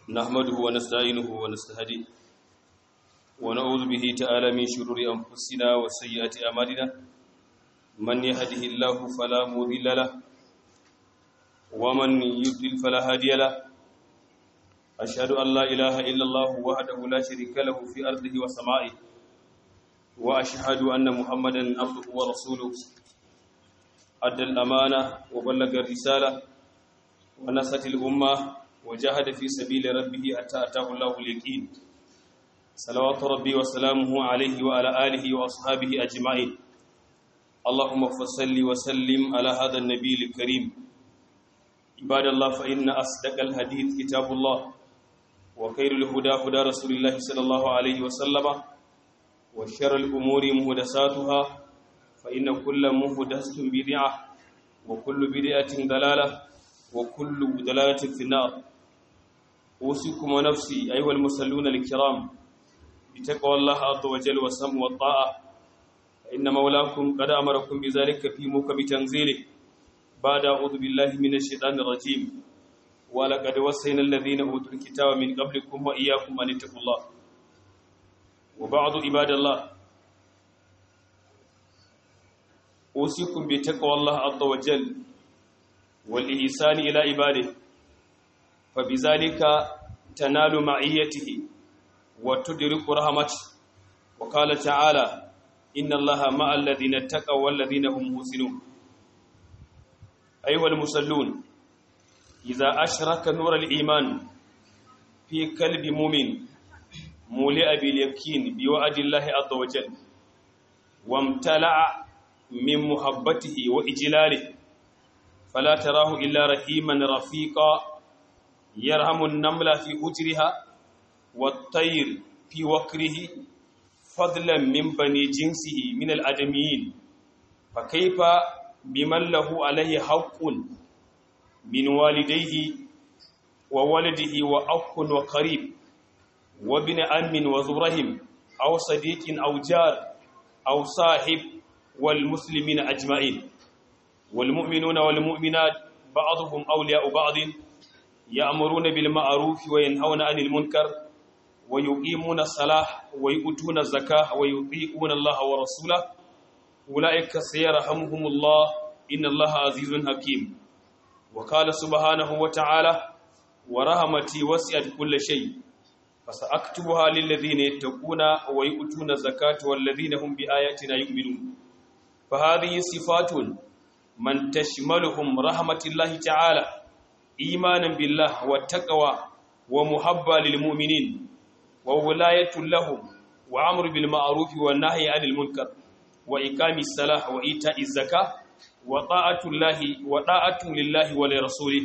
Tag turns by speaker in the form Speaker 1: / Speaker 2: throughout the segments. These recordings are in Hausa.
Speaker 1: نحمده ونستعينه ونستهديه ونعوذ به تعالى من شرور أنفسنا وسيئات أعمالنا من يهده الله فلا مضل له ومن يضلل فلا هادي له أشهد أن لا إله إلا الله وحده لا شريك له في أرضه وسمائه وأشهد أن محمدا عبده ورسوله أدى الأمانة وبلغ الرسالة ونصح الأمة وجاهد في سبيل ربه حتى أتاه الله اليقين صلوات ربي وسلامه عليه وعلى آله وأصحابه أجمعين اللهم صل وسلم على هذا النبي الكريم عباد الله فإن أصدق الحديث كتاب الله وخير الهدى هدى رسول الله صلى الله عليه وسلم وشر الأمور محدثاتها فإن كل محدثة بدعة وكل بدعة ضلالة وكل ضلالة في النار أوصيكم ونفسي أيها المصلون الكرام بتقوى الله عز وجل والسمع والطاعة فإن مولاكم قد أمركم بذلك في موكب تنزيله بعد أعوذ بالله من الشيطان الرجيم ولقد وصينا الذين أوتوا الكتاب من قبلكم وإياكم أن اتقوا الله وبعض عباد الله أوصيكم بتقوى الله عز وجل والإحسان إلى عباده فبذلك تنال معيته وتدرك رحمته وقال تعالى إن الله مع الذين اتقوا والذين هم محسنون أيها المصلون إذا أشرك نور الإيمان في قلب مؤمن مولئ باليقين بوعد الله عز وجل وامتلأ من محبته وإجلاله فلا تراه إلا رحيما رفيقا يرحم النمل في حجرها والطير في وكره فضلا من بني جنسه من الآدميين فكيف بمن له عليه حق من والديه وولده وأخ وقريب وابن أم وذو رحم أو صديق أو جار أو صاحب والمسلمين أجمعين والمؤمنون والمؤمنات بعضهم أولياء بعض يأمرون بالمعروف وينهون عن المنكر ويقيمون الصلاة ويؤتون الزكاة ويطيعون الله ورسوله أولئك سيرحمهم الله إن الله عزيز حكيم وقال سبحانه وتعالى ورحمتي وسعت كل شيء فسأكتبها للذين يتقون ويؤتون الزكاة والذين هم بآياتنا يؤمنون فهذه صفات من تشملهم رحمة الله تعالى إيمانا بالله والتقوى ومحبة للمؤمنين وولاية لهم وأمر بالمعروف والنهي عن المنكر وإقام الصلاة وإيتاء الزكاة وطاعة لله ولرسوله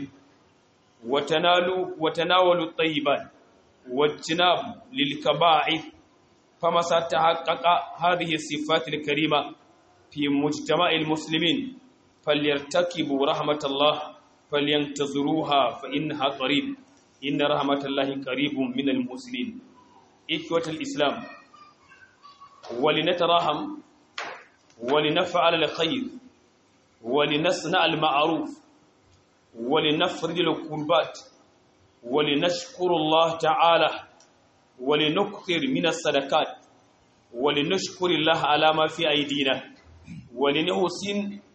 Speaker 1: وتناول الطيبات واجتناب للكبائر فما ستحقق هذه الصفات الكريمة في مجتمع المسلمين فليرتكبوا رحمة الله فلينتظروها فإنها قريب إن رحمة الله قريب من المحسنين إخوة الإسلام ولنتراحم ولنفعل الخير ولنصنع المعروف ولنفرج الكربات ولنشكر الله تعالى ولنكثر من الصدقات ولنشكر الله على ما في أيدينا ولنحسن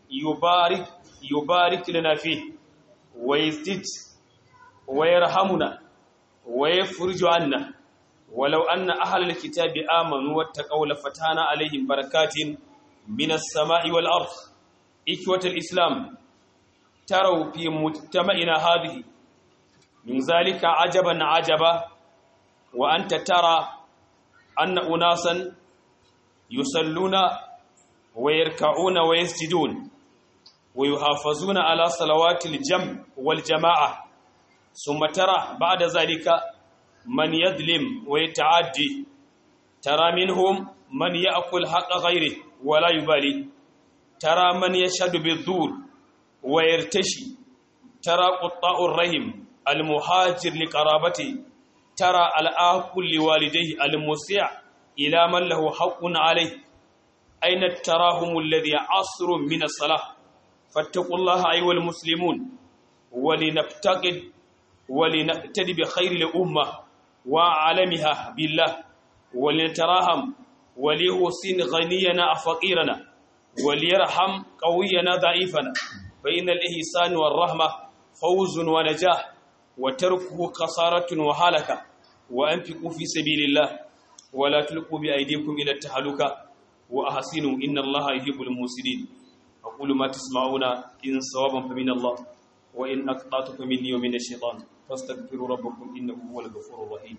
Speaker 1: يبارك لنا فيه ويزدد ويرحمنا ويفرج عنا ولو أن أهل الكتاب آمنوا واتقوا لفتحنا عليهم بركات من السماء والأرض إخوة الإسلام تروا في مجتمعنا هذه من ذلك عجبا وأنت ترى أن أناسا يصلون ويركعون ويسجدون ويحافظون على صلوات الجمع والجماعة ثم ترى بعد ذلك من يظلم ويتعدي ترى منهم من يأكل حق غيره ولا يبالي ترى من يشهد بالزور ويرتشي ترى قطاع الرحم المهاجر لقرابته ترى الآكل لوالديه المسيع إلى من له حق عليه أين التراهم الذي عصر من الصلاة فاتقوا الله أيها المسلمون ولنفتقد ولنقتدي بخير الأمة وعالمها بالله ولنتراهم وليحسن غنينا فقيرنا وليرحم قوينا ضعيفنا فإن الإحسان والرحمة فوز ونجاح وتركه خسارة وهلكة وأنفقوا في سبيل الله ولا تلقوا بأيديكم إلى التهلكة وأحسنوا إن الله يحب المحسنين أقول ما تسمعون إن صوابا فمن الله وإن أخطأت فمني ومن الشيطان فاستغفروا ربكم إنه هو الغفور الرحيم.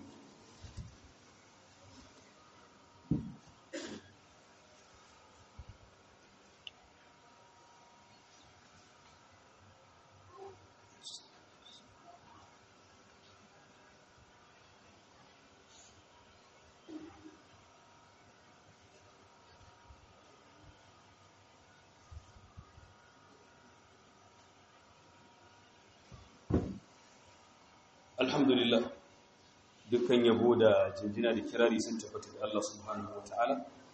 Speaker 1: Alhamdulillah, dukkan yabo da jinjina da kirari sun tabbata ga Allah subhanahu wa ta'ala.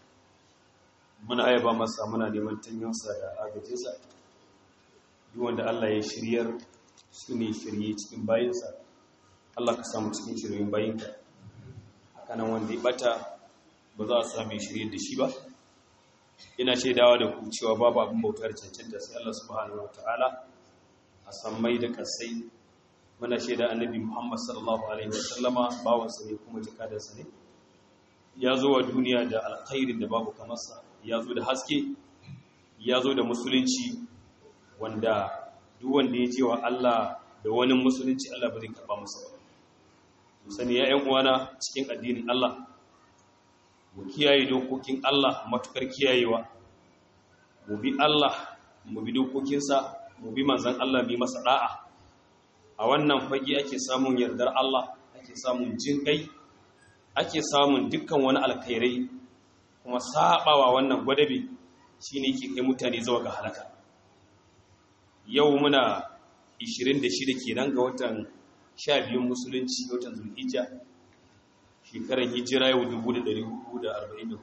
Speaker 1: Muna ayaba masa muna neman tanyansa da agajinsa. Duk wanda Allah ya shiryar su ne shirye cikin bayinsa. Allah ka samu cikin shiryen bayinka. Hakanan wanda ya bata ba za a sami shirye da shi ba. Ina shaidawa da ku cewa babu abin bautar cancanta sai Allah subhanahu wa ta'ala a sammai da kasai. Muna shaida annabi Muhammad sallallahu alaihi wasallama bawansa ne kuma jikadarsa ne. Ya zo wa duniya da alkhairin da babu kamarsa, ya zo da haske, ya zo da musulunci wanda duk wanda ya ce wa Allah da wani musulunci Allah ba zai karba masa ba. Mu sani ya ƴan uwana cikin addinin Allah, mu kiyaye dokokin Allah matukar kiyayewa. Mu bi Allah, mu bi dokokinsa, mu bi manzon Allah bi masa da'a. A wannan fage ake samun yardar Allah, ake samun jin kai, ake samun dukkan wani alkhairai, kuma sabawa wannan gwadabe shine yake kai mutane zuwa ga halaka. Yau muna 26 kenan ga watan 12 musulunci, watan Zulhijja, shekarar hijira yau 1444.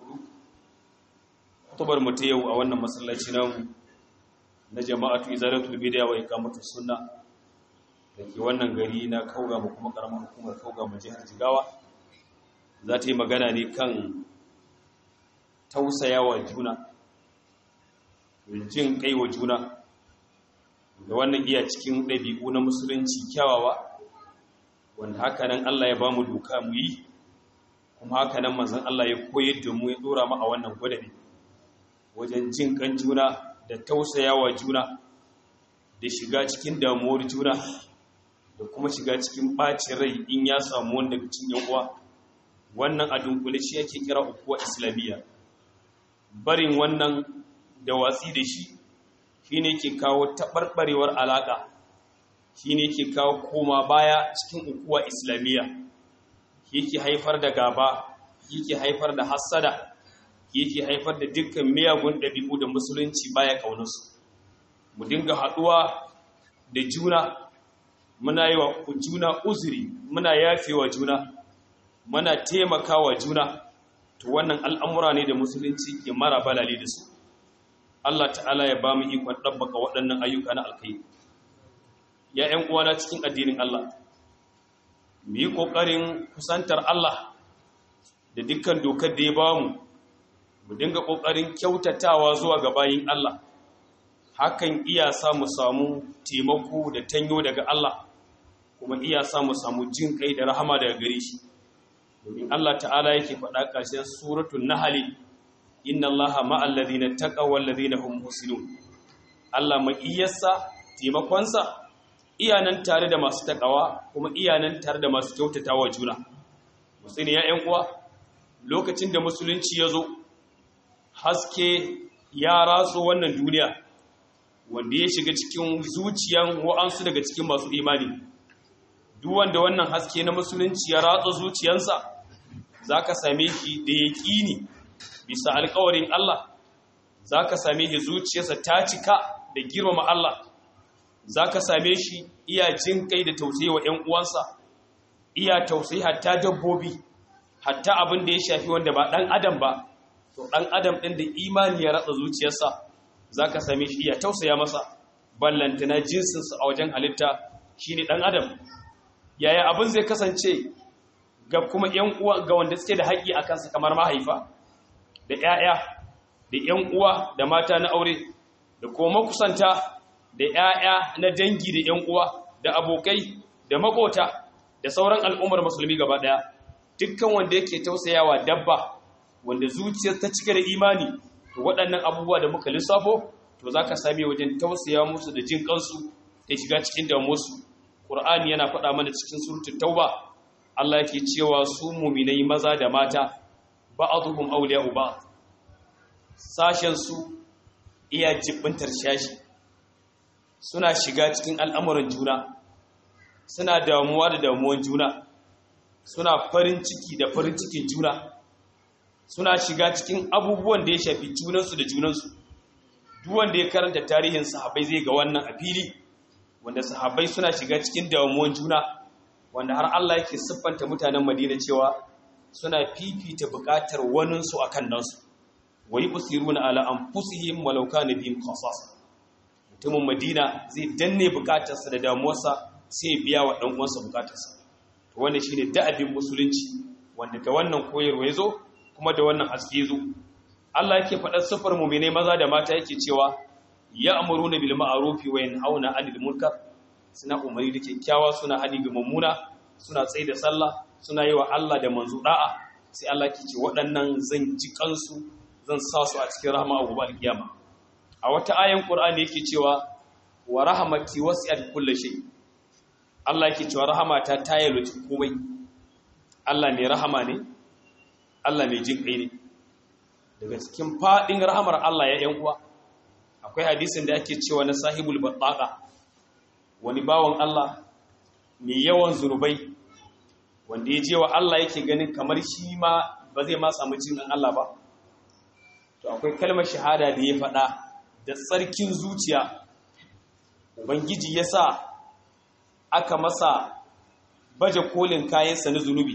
Speaker 1: Kutubar mu ta yau a wannan masallaci namu na Jama'atu Izalatul Bid'a wa Iqamatus Sunnah da ke wannan gari na Kaugama kuma karamar hukumar Kaugama jihar Jigawa, za ta yi magana ne kan tausayawa juna, jin kai wa juna, da wannan iya cikin ɗabi'u na musulunci kyawawa, wanda haka nan Allah ya ba mu doka mu yi, kuma haka nan manzon Allah ya koyar da mu ya dora mu a wannan gwadabe wajen jin kan juna da tausayawa juna da shiga cikin damuwar juna da kuma shiga cikin ɓacin rai in ya samu wanda daga cikin yan uwa. Wannan a dunkule shi yake kira ukuwa islamiyya. Barin wannan da watsi da shi shine yake kawo taɓarɓarewar alaƙa, shine yake kawo koma baya cikin ukuwa islamiyya, yake haifar da gaba, yake haifar da hassada, yake haifar da dukkan miyagun ɗabi'u da musulunci baya ƙaunarsu. Mu dinga haɗuwa da juna, muna yi wa juna uzuri, muna yafe wa juna, muna taimaka wa juna. To wannan al'amura ne da musulunci ke mara balale da su. Allah ta'ala ya ba mu ikon ɗabbaka waɗannan ayyuka na alkai. Ya ‘yan uwana cikin addinin Allah, mu yi ƙoƙarin kusantar Allah da dukkan dokar da ya ba mu dinga ƙoƙarin kyautatawa zuwa ga bayin Allah. Hakan iya sa mu samu taimako da tanyo daga Allah, kuma iya sa mu samu jin kai da rahama daga gare shi. Domin Allah ta'ala yake faɗa ƙarshen suratul Nahl, inna Allaha ma'al ladina taqaw wal ladina hum muhsinun. Allah mai iyassa taimakonsa iya nan tare da masu takawa, kuma iya nan tare da masu kyautatawa juna. Musulmi ya ƴan uwa, lokacin da musulunci ya zo, haske ya ratso wannan duniya, wanda ya shiga cikin zuciyan wa'ansu daga cikin masu imani. Duk wanda wannan haske na musulunci ya ratsa zuciyansa, za ka same shi da yaƙini bisa alƙawarin Allah, za ka same shi zuciyarsa ta cika da girmama Allah, za ka same shi iya jin kai da tausayi wa ‘yan uwansa, iya tausayi hatta dabbobi, hatta abin da ya shafi wanda ba ɗan adam ba. To ɗan adam ɗin da imani ya ratsa zuciyarsa, za ka same shi iya tausaya masa, ballantana jinsinsa a wajen halitta shi ne ɗan adam. yaya abin zai kasance ga kuma ƴan uwa ga wanda suke da haƙƙi a kansa kamar mahaifa da ƴaƴa da ƴan uwa da mata na aure da kuma makusanta da ƴaƴa na dangi da ƴan uwa da abokai da makota da sauran al'ummar musulmi gaba ɗaya. Dukkan wanda yake tausayawa dabba wanda zuciyar ta cika da imani, to waɗannan abubuwa da muka lissafo to zaka same wajen tausaya musu da jin kansu da shiga cikin damuwarsu. Qur'ani yana faɗa mana cikin suratul Tauba, Allah yake cewa su mu'minai maza da mata ba'dhum awliya'u ba'd, sashen su iya jibbantar shashi, suna shiga cikin al'amuran juna, suna damuwa da damuwan juna, suna farin ciki da farin cikin juna, suna shiga cikin abubuwan da ya shafi junansu da junansu. Duk wanda ya karanta tarihin sahabbai zai ga wannan a fili, wanda sahabbai suna shiga cikin damuwan juna, wanda har Allah yake siffanta mutanen Madina cewa suna fifita bukatar waninsu akan nansu, wai usiruna ala anfusihim walau kana bihim khasasa. Mutumin Madina zai danne bukatarsa da damuwarsa sai biya wa dan uwansa bukatarsa. To wannan shine da'abin musulunci, wanda da wannan koyarwa yazo kuma da wannan haske yazo. Allah yake faɗar sifar mu'mine maza da mata yake cewa ya'muruna bil ma'rufi wa yanhauna 'anil munkar, suna umari da kyakkyawa, suna hani ga mummuna, suna tsaye da sallah, suna yi wa Allah da manzo da'a. Sai Allah yake ce waɗannan zan ji kansu, zan sa su a cikin rahama a gobe alkiyama. A wata ayan Qur'ani yake cewa wa rahmati wasi'at kulli shay. Allah yake cewa rahamata ta yalwace komai. Allah ne rahama ne, Allah mai jin kai ne. Daga cikin fadin rahamar Allah ya yan uwa akwai hadisin da ake cewa na sahibul battaqa, wani bawon Allah mai yawan zunubai wanda ya je wa Allah yake ganin kamar shi ma ba zai ma samu jin Allah ba. To akwai kalmar shahada da ya faɗa da tsarkin zuciya, ubangiji ya sa aka masa baje kolin kayansa na zunubi,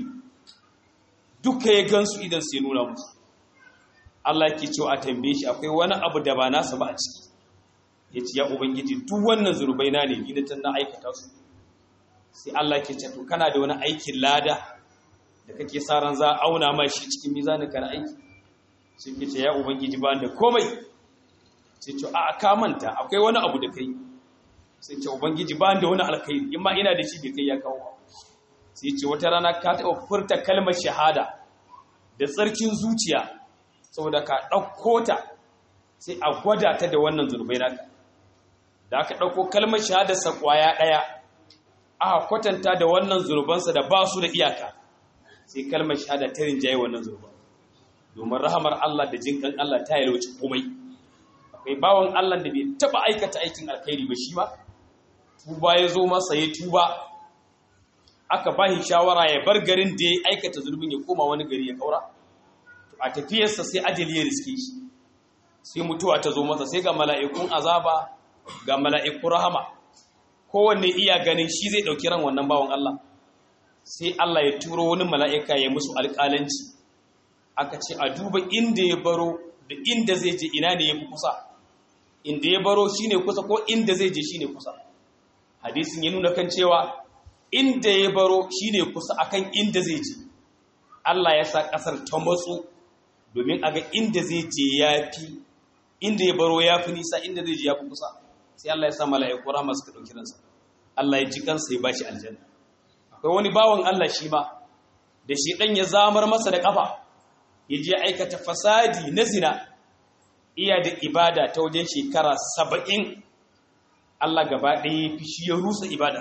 Speaker 1: duka ya gansu idan sai nuna musu. Allah ke cewa a tambaye shi akwai wani abu da ba nasa ba a ciki, ya ce ya ubangiji duk wannan zunubai na ne, ni na aikata su. Sai Allah ke ce to kana da wani aikin lada da kake sa ran za a auna ma shi cikin mizanin ka na aiki? Sai ke ce ya ubangiji ba da komai. Sai ce a ka manta akwai wani abu da kai. Sai ce ubangiji ba da wani alkhairi, in ma ina da shi bai kai ya kawo ba. Sai ce wata rana ka taɓa furta kalmar shahada da tsarkin zuciya, saboda ka ɗauko ta sai a gwada ta da wannan zurbai naka. Da aka ɗauko kalmar shahadarsa ƙwaya ɗaya aka kwatanta da wannan zurbansa da ba su da iyaka, sai kalmar shahada ta rinjaye wannan zurban. Domin rahamar Allah da jinkan Allah ta yalwace komai. Akwai bawan Allah da bai taɓa aikata aikin alkhairi ba, shi ma tuba ya zo masa, ya tuba, aka ba shi shawara ya bar garin da ya aikata zulmin ya koma wani gari ya kaura. A tafiyarsa sai ajali ya riske shi, sai mutuwa ta zo masa, sai ga mala'ikun azaba ga mala'ikun rahama, kowanne iya ganin shi zai ɗauki ran wannan bawan Allah. Sai Allah ya turo wani mala'ika ya musu alƙalanci, aka ce a duba inda ya baro da inda zai je ina ne ya fi kusa, inda ya baro shi ne kusa ko inda zai je shi ne kusa. Hadisin ya nuna kan cewa inda ya baro shi ne kusa akan inda zai je. Allah ya sa ƙasar ta matsu domin a ga inda zai je ya fi, inda ya baro ya fi nisa, inda zai je ya fi kusa. Sai Allah ya sa mala'iku rahama suka ɗauki ransa, Allah ya ji kansa ya bashi aljanna. Akwai wani bawan Allah shi ma da shi ɗan ya zamar masa da ƙafa, ya je aikata fasadi na zina, iya da ibada ta wajen shekara 70. Allah gaba ɗaya fi shi ya rusa ibada.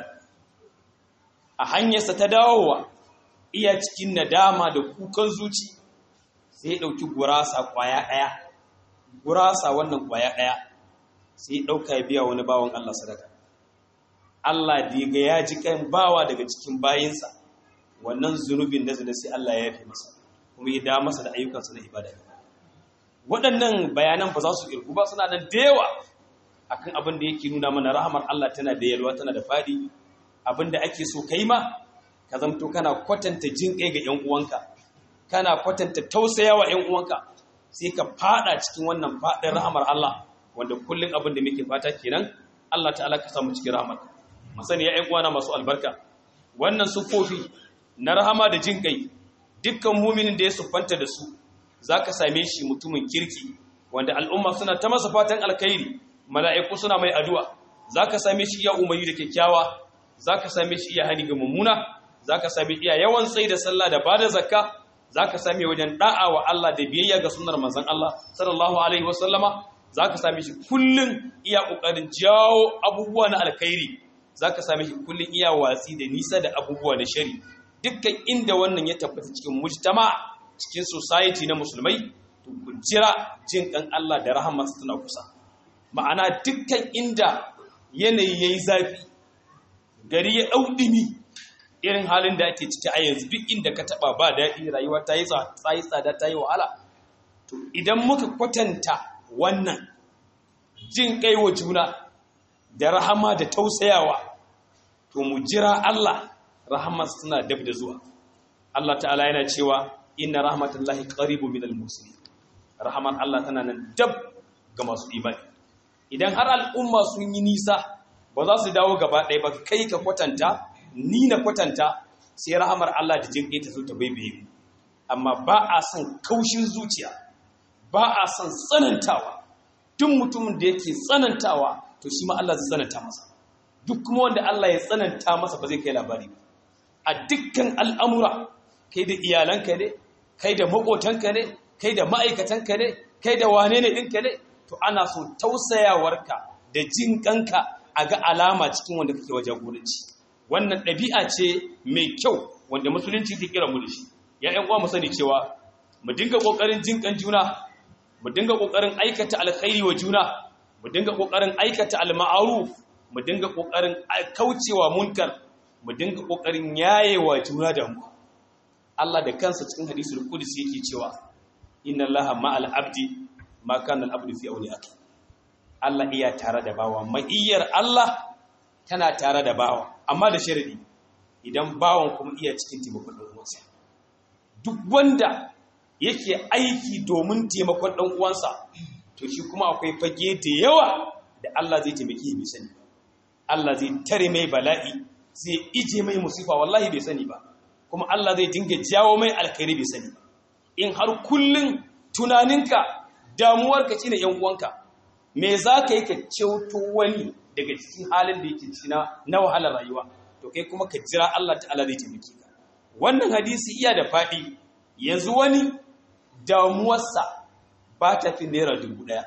Speaker 1: A hanyarsa ta dawowa iya cikin nadama da kukan zuci, sai ya ɗauki gurasa ƙwaya ɗaya, gurasa wannan ƙwaya ɗaya, sai ya ɗauka ya biya wani bawan Allah sadaka. Allah da ga ya ji kan bawa daga cikin bayinsa, wannan zunubin na zina sai Allah ya yafe masa, kuma ya da masa da ayyukansa na ibada. Waɗannan bayanan ba za su ƙirgu ba, suna nan da yawa akan abin da yake nuna mana rahamar Allah tana da yalwa, tana da faɗi. Abin da ake so kai ma ka zamto kana kwatanta jin kai ga ƴan uwanka, kana kwatanta tausayawa ƴan uwanka, sai ka fada cikin wannan fadin rahamar Allah, wanda kullun abin da muke fata kenan. Allah ta'ala ka samu cikin rahamar. Mu sani ya ƴan uwana masu albarka, wannan sufofi na rahama da jin kai dukkan muminin da ya siffanta da su zaka same shi mutumin kirki wanda al'umma suna ta masa fatan alkhairi, mala'iku suna mai addu'a, zaka same shi iya umarni da kyakkyawa, zaka same shi iya hani ga mummuna, zaka same iya yawan tsayi da sallah da bada zakka, zaka same wajen da'a wa Allah da biyayya ga sunnar manzon Allah sallallahu alaihi wasallama, zaka same shi kullun iya kokarin jawo abubuwa na alkhairi, zaka same shi kullun iya watsi da nisa da abubuwa na shari. Dukkan inda wannan ya tabbata cikin mujtama, cikin society na musulmai, to ku jira jin kan Allah da rahamarsa tana kusa. Ma'ana dukkan inda yanayi yayi zafi, gari ya ɗauɗimi irin halin da ake ciki a yanzu, duk inda ka taɓa ba daɗi, rayuwa ta yi tsada, ta yi wahala. To idan muka kwatanta wannan jin kai wa juna da rahama da tausayawa, to mu jira Allah, rahamar suna dab da zuwa. Allah ta'ala yana cewa inna rahmatullahi qaribun minal muslimin. Rahamar Allah tana nan dab ga masu imani. Idan har al'umma sun yi nisa, ba za su dawo gaba ɗaya ba, kai ka kwatanta, ni na kwatanta, sai rahamar Allah da jin kai ta zo ta baibaye mu. Amma ba a son kaushin zuciya, ba a son tsanantawa. Duk mutumin da yake tsanantawa, to shi ma Allah zai tsananta masa. Duk kuma wanda Allah ya tsananta masa ba zai kai labari ba. A dukkan al'amura, kai da iyalanka ne, kai da maƙotanka ne, kai da ma'aikatanka ne, kai da wane ne ɗinka ne, to ana so tausayawarka da jin ƙanka a ga alama cikin wanda kake wajen gurinci. Wannan ɗabi'a ce mai kyau wanda musulunci ke kira mu da shi. Ya ‘yan uwa mu sani cewa mu dinga ƙoƙarin jin ƙan juna, mu dinga ƙoƙarin aikata alkhairi wa juna, mu dinga ƙoƙarin aikata al-ma'ruf, mu dinga ƙoƙarin kaucewa munkar, mu dinga ƙoƙarin yayewa juna da mu. Allah da kansa cikin hadisul qudsi yake cewa inna Allaha ma'al abdi ma kana al-abdu fi awli akhi. Allah iya tare da bawa, ma'iyyar Allah tana tare da bawa, amma da sharadi idan bawan kuma iya cikin taimakon dan uwansa. Duk wanda yake aiki domin taimakon dan uwansa, to shi kuma akwai fage da yawa da Allah zai taimake bai sani ba. Allah zai tare mai bala'i, zai ije mai musifa wallahi bai sani ba. Kuma Allah zai dinga jawo mai alkhairi bai sani ba. In har kullun tunaninka, damuwarka shine yan uwanka, me za ka yi ka ceto wani daga cikin halin da yake ciki na wahalar rayuwa, to kai kuma ka jira Allah ta'ala zai taimake ka. Wannan hadisi iya da faɗi. Yanzu wani damuwarsa ba ta fi naira 1000.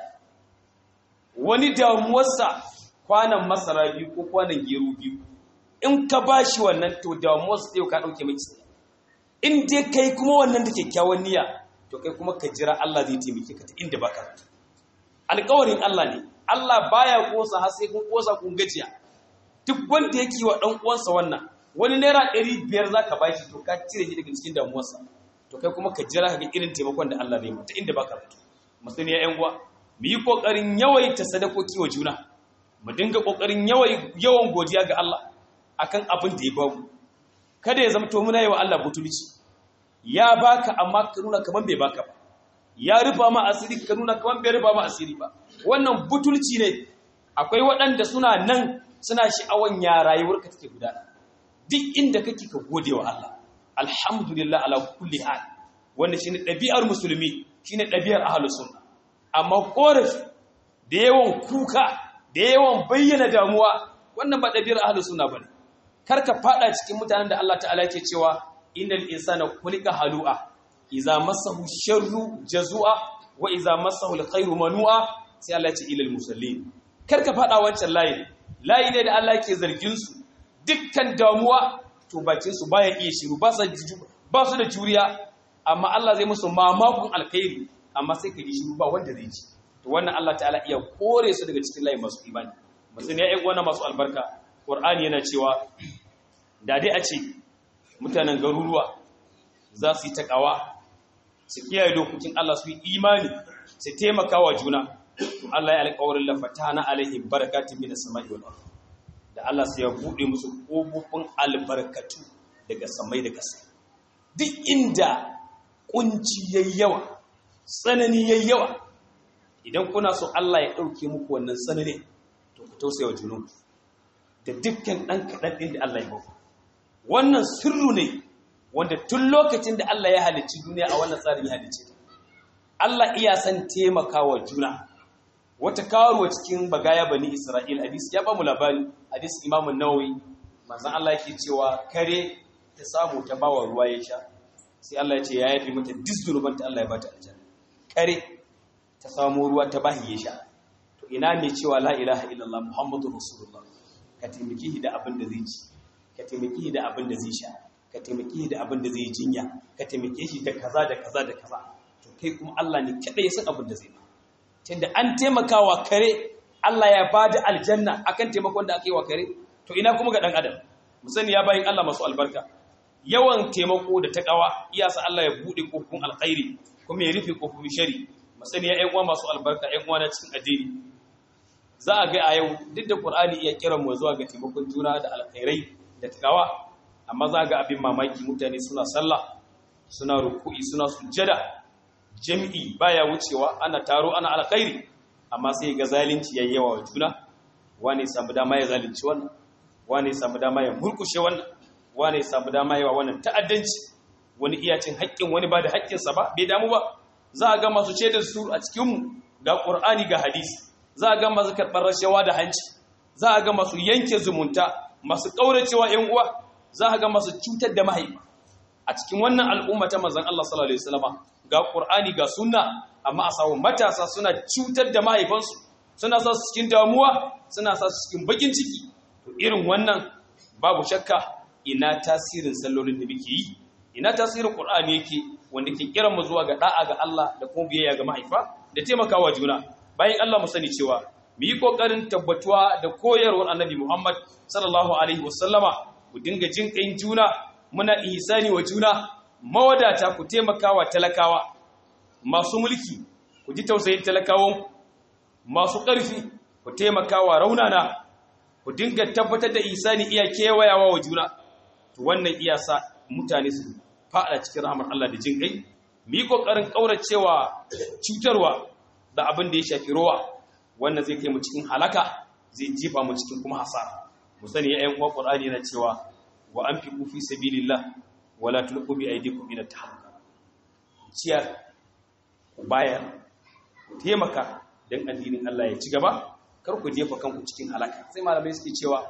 Speaker 1: Wani damuwarsa kwanan masara 2 ko kwanan gero 2. In ka ba shi wannan, to damuwarsa zai ka ɗauke mai tsaye. In dai kai kuma wannan da kyakkyawan niyya, to kai kuma ka jira Allah zai taimake ka ta inda baka. Alƙawarin Allah ne. Allah baya kosa har sai kun kosa kun gajiya. Duk wanda yake wa dan uwansa wannan, wani naira 500 zaka bashi, to ka cire shi daga cikin damuwarsa. To kai kuma ka jira ka ga irin taimakon da Allah zai mata inda baka. Musani ya ƴan uwa, mu yi kokarin yawaita sadakoki wa juna. Mu dinga kokarin yawan godiya ga Allah akan abin da ya bamu. Kada ya zama to muna yi wa Allah butulci. Ya baka amma ka nuna kaman bai baka ba. Ya rufa ma asiri ka nuna kaman bai rufa ma asiri ba. Wannan butulci ne. Akwai waɗanda suna nan suna sha'awan ya rayuwarka take gudana. Duk inda kake ka gode wa Allah. Alhamdulillah ala kulli hal. Wannan shine ɗabi'ar musulmi, shine ɗabi'ar ahlus sunna. Amma korafi da yawan kuka, da yawan bayyana damuwa, wannan ba ɗabi'ar ahlus sunna bane. Kar ka fada cikin mutanen da Allah ta'ala yake cewa innal insana khuliqa halu'a idza massahu sharru jazua wa idza massahu alkhairu manua, sai Allah ya ce ilal musallin. Kar ka fada wancan layi ne da Allah yake zargin su, dukkan damuwa to bakin su baya iya shiru, ba su da juriya, amma Allah zai musu mamakon alkhairi, amma sai ka ji shiru ba wanda zai ji. To wannan Allah ta'ala iya kore su daga cikin layin masu imani. Musulmi ya wannan masu albarka, Qur'ani yana cewa da dai a ce mutanen garuruwa za su yi takawa, su kiyaye dokokin Allah, su yi imani, su taimaka wa juna, Allah ya alƙawarin lafatana alaihim barakatun minas sama'i wal ardh. Da Allah sai ya bude musu kofofin albarkatu daga samai da ƙasa. Duk inda kunci yayi yawa, tsanani yayi yawa, idan kuna so Allah ya dauke muku wannan tsanani, to ku tausaya wa junanku da dukkan dan kadan din da Allah ya baku. wannan sirru ne wanda tun lokacin da Allah ya halicci duniya a wannan tsarin ya halicce Allah iya san taimakawa juna. Wata kawarwa cikin bagaya bani Isra'il hadisi ya ba mu labari, hadisi Imam Nawawi, manzon Allah yake cewa kare ta samu ta bawa ruwa ya sha, sai Allah ya ce ya yafi mata duk zunubanta, Allah ya bata aljanna. Kare ta samu ruwa ta bahi ya sha, to ina ne cewa la ilaha illallah Muhammadur Rasulullah, ka taimaki da abin da zai ci, ka taimaki da abin da zai sha, ka taimaki da abin da zai jinya, ka taimake shi da kaza da kaza da kaza, to kai kuma Allah ne kada ya san abin da zai ba. Tunda an taimakawa kare, Allah ya bada aljanna akan taimakon da aka yi wa kare, to ina kuma ga dan adam. Mu sani ya bayin Allah masu albarka, yawan taimako da takawa iya sa Allah ya bude kofin alkhairi kuma ya rufe kofin shari. Mu sani ya ƴan uwa masu albarka, ƴan uwa na cikin addini, za a ga a yau duk da Qur'ani iya kiran mu zuwa ga taimakon juna da alkhairai da takawa, amma za ga abin mamaki, mutane suna sallah, suna ruku'i, suna sujjada, jami'i baya wucewa, ana taro ana alkhairi, amma sai ga zalunci yayi yawa wa juna. Wani samu dama ya zalunci wannan, wani samu dama ya murkushe wannan, wani samu dama yawa wannan ta'addanci, wani iya cin haƙƙin wani ba da haƙƙinsa ba, bai damu ba. Za a ga masu cedar su a cikin mu ga Qur'ani ga hadisi, za a ga masu karɓar rashawa da hanci, za a ga masu yanke zumunta, masu ƙauracewa ƴan uwa, za a ga masu cutar da mahaifa. A cikin wannan al'umma ta manzon Allah sallallahu alaihi wasallam ga Qur'ani ga sunna, amma a samu matasa suna cutar da mahaifansu, suna sa su cikin damuwa, suna sa su cikin bakin ciki. To irin wannan babu shakka ina tasirin sallolin da muke yi, ina tasirin Qur'ani yake wanda ke kiran mu zuwa ga da'a ga Allah da kuma biyayya ga mahaifa da taimakawa juna. Bayan Allah mu sani cewa mu yi kokarin tabbatuwa da koyarwar Annabi Muhammad sallallahu alaihi wasallama, mu dinga jin kain juna, muna ihsani wa juna. Mawadata ku taimakawa talakawa, masu mulki ku ji tausayin talakawan, masu ƙarfi ku taimakawa raunana, ku dinga tabbatar da ihsani iya kewayawa wa juna. To wannan iya sa mutane su fada cikin rahmar Allah da jin kai. Mu yi kokarin kauracewa cutarwa da abin da ya shafi rowa, wannan zai kai mu cikin halaka, zai jefa mu cikin kuma hasara. Mu sani ayyan uwa Qur'ani yana cewa wa anfiqu fi sabilillah wala tulqu bi aydikum ila tahalluka. Ciyar, ku bayar, ku taimaka dan addinin Allah ya ci gaba, kar ku jefa kanku cikin halaka. Sai malamai suke cewa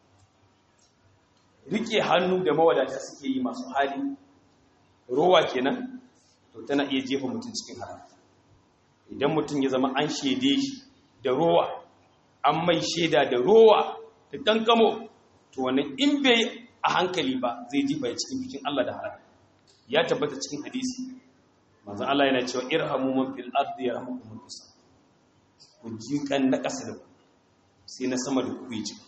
Speaker 1: rike hannu da mawadata suke yi masu hali, rowa kenan, to tana iya jefa mutum cikin halaka. Idan mutum ya zama an shede shi da rowa, an mai sheda da rowa da kankamo, to wannan in bai a hankali ba zai jifa ya cikin bikin Allah da halaka. Ya tabbata cikin hadisi, manzon Allah yana cewa irhamu man fil ardi yarhamukum man fis sama. Ku ji kan na ƙasa da ku, sai na sama da ku yi ji.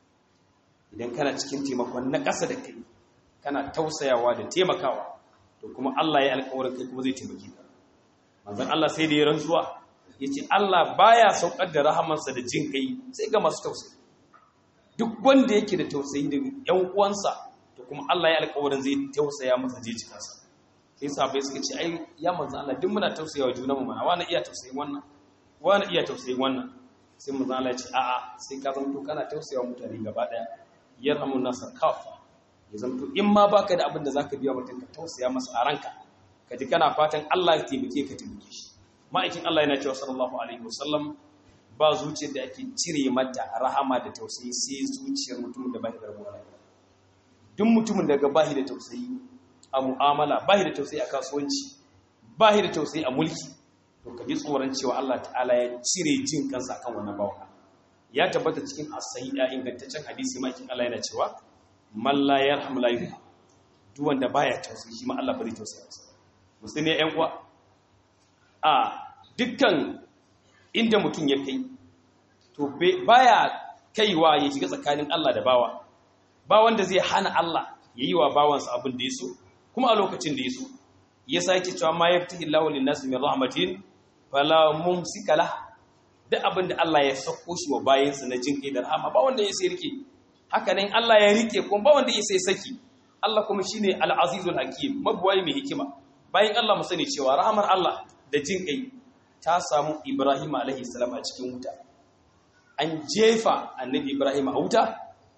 Speaker 1: Idan kana cikin taimakon na ƙasa da kai, kana tausayawa da taimakawa, to kuma Allah ya alƙawarin kai kuma zai taimake ka. Manzon Allah sai da ya rantsuwa yace Allah baya saukar da rahamansa da jin kai sai ga masu tausayi. Duk wanda yake da tausayi da ƴan uwansa, to kuma Allah ya alƙawarin zai tausaya masa jijikansa. Sai sahabbai suka ce ai ya manzon Allah duk muna tausayawa junanmu mana, wani iya tausayin wannan, wani iya tausayin wannan. Sai manzon Allah ya ce a'a, sai ka zanto kana tausayawa mutane gaba daya, yarhamun nasa kafa. Ya zanto in ma baka da abin da zaka biya mutum ka tausaya masa a ranka, ka ji kana fatan Allah ya taimake ka taimake shi. Ma'aikin Allah yana cewa sallallahu alaihi wasallam, ba zuciyar da ake cire mata rahama da tausayi sai zuciyar mutumin da bai da rabuwa. Duk mutumin da ga bahi da tausayi a mu'amala, bahi da tausayi a kasuwanci, bahi da tausayi a mulki, to ka ji tsoron cewa Allah ta'ala ya cire jin kansa kan wannan bawa. Ya tabbata cikin as-sahih ya ingantaccen hadisi, ma'aikin Allah yana cewa man la yarham la yurham. Duk wanda baya tausayi shi ma Allah bari tausaya masa. Musulmi ya ƴan uwa, a dukkan inda mutum ya kai, to baya kaiwa ya shiga tsakanin Allah da bawa. Ba wanda zai hana Allah ya yi wa bawansa abin da ya so, kuma a lokacin da ya so. Ya sake cewa ma yaftihi Allahu lin-nasi min rahmatin fala mumsika lah. Duk abin da Allah ya sako shi wa bayansa na jin kai da rahama, ba wanda ya sai rike. Haka nan Allah ya rike kuma ba wanda ya sai saki. Allah kuma shine al-azizul hakim, mabuwai mai hikima. Bayan Allah mu sani cewa rahamar Allah da jin kai ta samu Ibrahim alaihi salam a cikin wuta. An jefa annabi Ibrahim a wuta,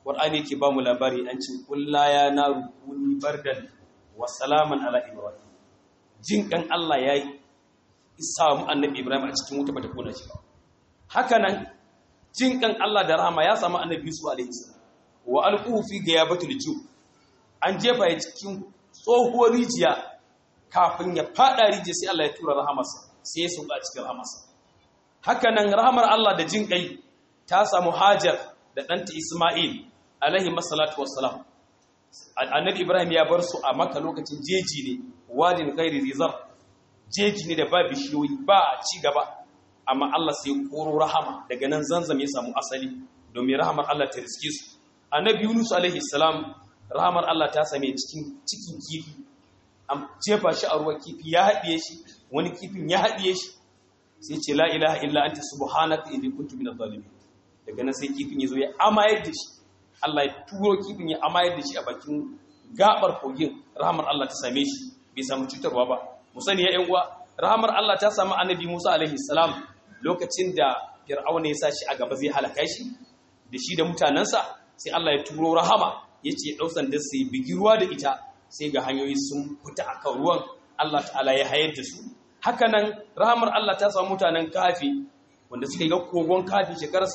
Speaker 1: Qur'ani yake ba mu labari an ce kullu ya naru kuni bardan wa salaman ala ibrahim. Jin kan Allah yayi samu annabi Ibrahim a cikin wuta bata kona shi ba. Haka nan jin kan Allah da rahama ya samu annabi Yusuf alaihi salam wa alquhu fi ghayabatil ju. An jefa ya cikin tsohuwar rijiya kafin ya fada rijiya sai Allah ya tura rahamarsa sai ya sauka cikin rahamarsa. Haka nan rahamar Allah da jin kai ta samu Hajar da ɗanta Isma'il alaihi masallatu wassalam. Annabi Ibrahim ya bar su a Makka lokacin jeji ne, wadin ghairi rizar. Jeji ne da ba bishiyoyi ba ci gaba, amma Allah sai koro rahama daga nan Zanzam ya samu asali domin rahamar Allah ta riske su. Annabi Yunus alaihi salam rahamar Allah ta same cikin kifi, an jefa shi a ruwa, kifi ya haɗiye shi, wani kifin ya haɗiye shi, sai ce la ilaha illa anta subhanaka inni kuntu minadh zalimin. Daga nan sai kifin ya zo ya amayar da shi, Allah ya turo kifin ya amayar da shi a bakin gabar kogin, rahamar Allah ta same shi bai samu cutarwa ba. Mu sani ya ƴan uwa, rahamar Allah ta samu annabi Musa alaihi salam lokacin da Fir'auna ya sa shi a gaba zai halaka shi da shi da mutanansa, sai Allah ya turo rahama yace dau sandar sai bigi ruwa da ita, sai ga hanyoyi sun fita akan ruwan, Allah ta'ala ya hayar da su. Haka nan rahamar Allah ta samu mutanen Kafi wanda suka yi ga kogon Kafi shekarar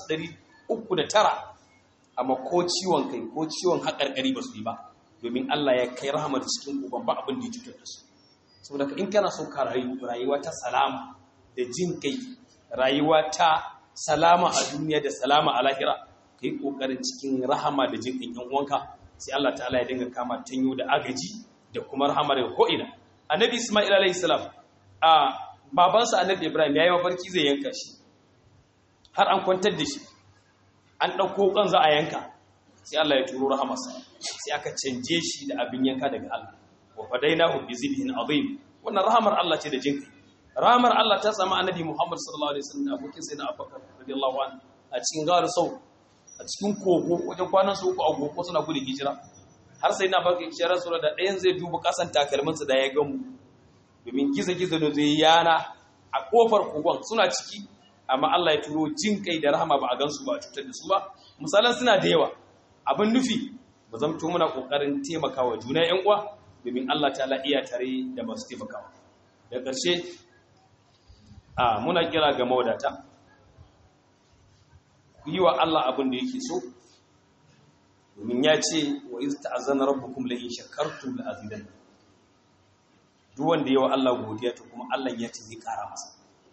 Speaker 1: 309, amma ko ciwon kai ko ciwon haƙarƙari ba su yi ba, domin Allah ya kai rahamar cikin kogon ba abin da ya cutar da su. Saboda in kana so ka rayuwa ta salama da jin kai, rayuwa ta salama a duniya da salama a lahira, ka yi ƙoƙarin cikin rahama da jin kai ‘yan uwanka, sai Allah ta'ala ya dinga kama tanyo da agaji da kuma rahama daga ko'ina. Annabi Ismail alayhi salam, a babansa annabi Ibrahim ya yi mafarki zai yanka shi, har an kwantar da shi, an ɗauko kan za a yanka, sai Allah ya turo rahamarsa, sai aka canje shi da abin yanka daga Allah. Wa fadainahu bi zibhin azim. Wannan rahamar Allah ce da jinkai. Rahamar Allah ta samu annabi Muhammad sallallahu alaihi wasallam da abokin sayyidina Abubakar radiyallahu anhu a cikin garu sau, a cikin kogo wajen kwanan su uku a gogo suna gudun hijira. Har sayyidina Abubakar ya ce Rasulullah da ɗayan zai duba kasan takalminsa da ya gamu, domin gizo-gizo da zai yana a kofar kogon suna ciki, amma Allah ya turo jinkai da rahama ba a gansu ba a cutar da su ba. Misalan suna da yawa. Abin nufi ba zamto muna kokarin taimakawa juna ƴan uwa, domin Allah ta iya tare da masu taimakawa. Da ƙarshe muna kira ga mawadata ku yi wa Allah abin da yake so, domin ya ce wa iz ta'azzana rabbukum la in shakartum la azidannakum. Duk wanda yawa Allah godiya to kuma Allah ya ce zai ƙara masa.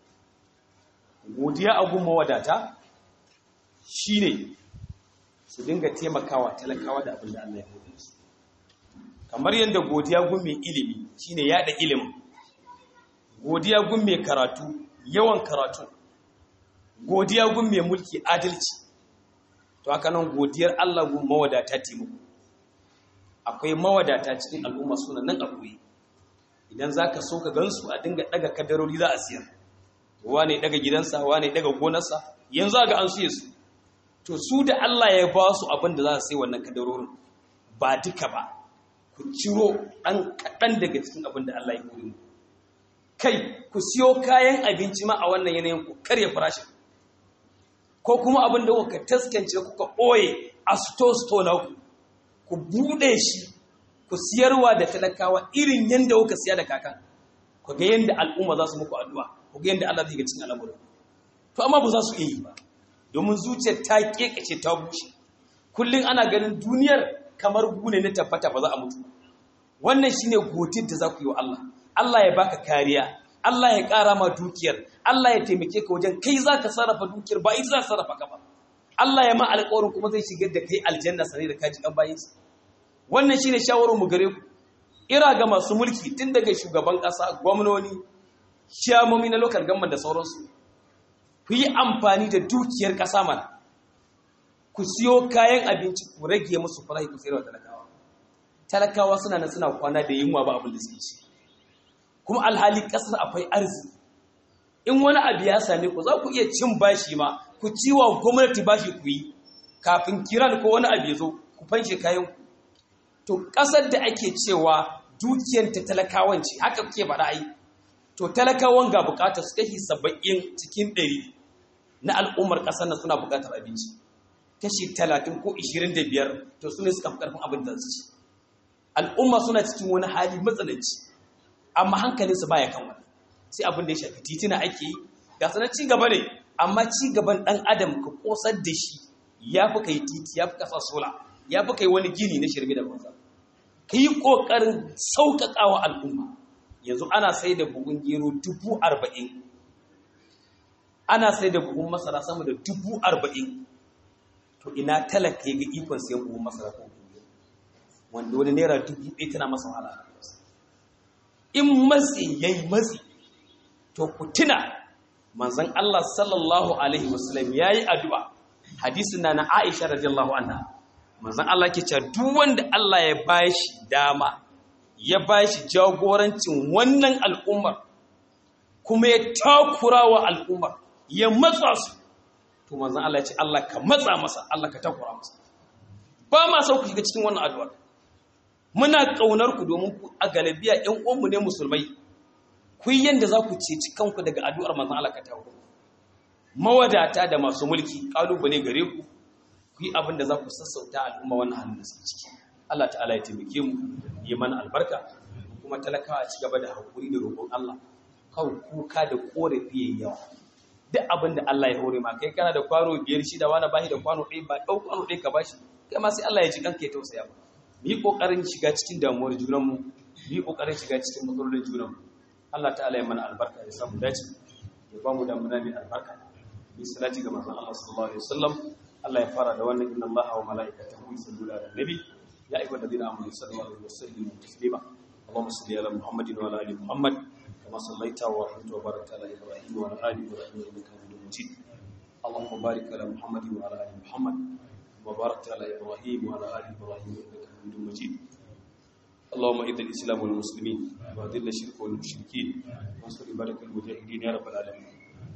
Speaker 1: Godiya a gun mawadata shine su dinga taimakawa talakawa da abin da Allah ya hore su. Kamar yadda godiya gun mai ilimi shine yada ilimin, godiya gun mai karatu yawan karatu, godiya gun mai mulki adalci, to haka nan godiyar Allah gun mawadata taimako. Akwai mawadata cikin al'umma suna nan akwai, idan zaka so ka gansu a dinga daga kadarori za a siyar, wane daga gidansa wane daga gonarsa, yanzu ga an siye su. To su da Allah ya ba su abin da za su sai wannan kadarorin ba duka ba, ku ciro ɗan kaɗan daga cikin abin da Allah ya kuri mu. Kai, ku siyo kayan abinci ma a wannan yanayin ku karya farashin. Ko kuma abin da kuka taskance kuka ɓoye a sto na ku buɗe shi, ku siyarwa da talakawa irin yadda kuka siya da kakan. Ku ga yadda al'umma za su muku addu'a, ku ga yadda Allah zai ga cikin al'amuran. To amma ba za su iya yi ba, domin zuciyar ta kekace ta bushe. Kullum ana ganin duniyar kamar gune na tabbata ba za a mutu. Wannan shine godin da za ku yi wa Allah. Allah ya baka kariya, Allah ya ƙara ma dukiyar, Allah ya taimake ka wajen kai za ka sarrafa dukiyar ba ita za ka sarrafa ka ba. Allah ya ma alƙawarin kuma zai shigar da kai aljanna sane da kaji kan bayinsa. Wannan shine shawarar mu gare ku. Ira ga masu mulki tun daga shugaban ƙasa, gwamnoni, ciyamomi na local government da sauransu. Ku yi amfani da dukiyar ƙasa mana. Ku siyo kayan abinci ku rage musu farahi ku sayarwa talakawa. Talakawa suna nan suna kwana da yunwa ba abin da suke ci. Kuma alhali ƙasar akwai arziki. In wani abu ya same ku za ku iya cin bashi ma, ku ciwa gwamnati bashi ku yi, kafin kiran ko wani abu ya zo ku fanshe kayan ku. To ƙasar da ake cewa dukiyar ta talakawan ce, haka kuke faɗa ai. To talakawan ga buƙatar su kashi 70 cikin 100 na al'ummar ƙasar nan suna buƙatar abinci.
Speaker 2: kashi 30 ko 25 to su ne suka fi ƙarfin abin da su ci. Al'umma suna cikin wani hali matsananci, amma hankalinsu baya kan wani. Sai abin da ya shafi titina ake yi, ga sanar ci gaba ne, amma ci gaban ɗan adam ka ƙosar da shi ya fi kai titi, ya fi kasa sola, ya fi kai wani gini na shirme da banza. Ka yi ƙoƙarin sauƙaƙawa al'umma. Yanzu ana sai da buhun gero 40,000, ana sai da buhun masara sama da 40,000. To ina talaka ya ga ikon sayan buhun masara ko buhun gero, wanda wani naira 1,000 tana masa wahala. In matsi ya yi matsi, to ku tuna manzon Allah sallallahu alaihi wasallam ya yi addu'a, hadisin na Aisha radiyallahu anha. Manzon Allah ke cewa duk wanda Allah ya bashi dama, ya bashi jagorancin wannan al'ummar, kuma ya takura wa al'ummar, ya matsa su, to manzon Allah ya ce Allah ka matsa masa, Allah ka takura masa. Ba ma sau ku shiga cikin wannan addu'ar. Muna ƙaunar ku domin ku a galabiya ‘yan uwanmu ne musulmai, ku yi yadda za ku ceci kanku daga addu'ar manzon Allah ka takura. Mawadata da masu mulki ƙalubale gare ku, ku yi abin da za ku sassauta al'umma wannan hannun da suke ciki. Allah ta'ala ya taimake mu, yi mana albarka, kuma talakawa ci gaba da haƙuri da roƙon Allah, kawai kuka da ƙorafi yayi yawa. Duk abin da Allah ya hore ma, kai kana da kwano 5-6, wani bashi da kwano 1, ba ɗau kwano 1 ka bashi, kai ma sai Allah ya ji kanka ya tausaya ba. Mu yi ƙoƙarin shiga cikin damuwar junanmu, mu yi ƙoƙarin shiga cikin matsalolin junanmu. Allah ta'ala ya mana albarka, ya samu dace, ya ba mu damuna mai albarka. Bi salati ga manzon Allah sallallahu alaihi wasallam. Allah ya fara da wannan inna Allaha wa malaikatahu yusalluna ala nabi ya ayyuhalladhina amanu sallu alaihi wa sallimu taslima. Allahumma salli ala Muhammadin wa ala ali Muhammad kama sallaita wa rahimta wa barakta ala Ibrahim wa ala ali Ibrahim innaka Hamidum Majid. Allahumma barik ala Muhammadin wa ala ali Muhammad wa barakta ala Ibrahim wa ala ali Ibrahim innaka Hamidum Majid. اللهم اعز الاسلام والمسلمين واذل الشرك والمشركين وانصر عبادك المجاهدين يا رب العالمين.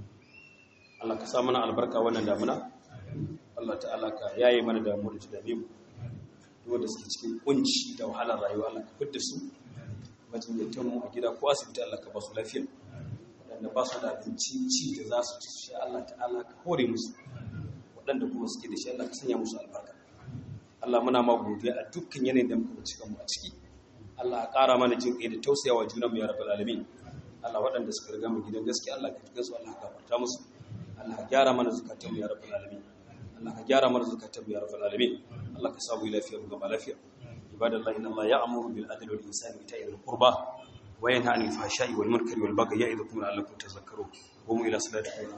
Speaker 2: Allah ka sa mana albarka wannan damuna, Allah ta'ala ka yaye mana damuwar da dame mu, wanda suke cikin kunci da wahalar rayuwa Allah ka fidda su, majinyatan mu a gida ko asibiti Allah ka ba su lafiya, waɗanda ba su da abinci ci da za su ci shi Allah ta'ala ka hore musu, waɗanda kuma suke da shi Allah ka sanya musu albarka. Allah muna ma godiya a dukkan yanayin da muka cika mu a ciki. Allah ya ƙara mana jin ƙai da tausayawa junanmu ya rabbal alamin. Allah waɗanda suka riga mu gidan gaskiya Allah ka tuka su, Allah ka gafarta musu. Allah ka gyara mana zukatanmu ya rabbal alamin. Allah ka gyara mana zukatanmu ya rabbal alamin. Allah ka samu lafiya mu gaba lafiya. Ibadallahi inna Allah ya'muru bil adli wal ihsani wa ita'i dhil qurba wa yanha 'anil fahsha'i wal munkari wal bagyi ya'idukum la'allakum tadhakkarun. Qumu ila salatikum.